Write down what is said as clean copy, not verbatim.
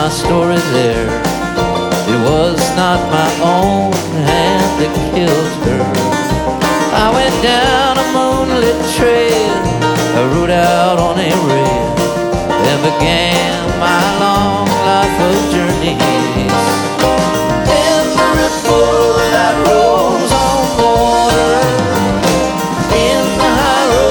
my story there. It was not my own hand that killed her. I went down a moonlit trail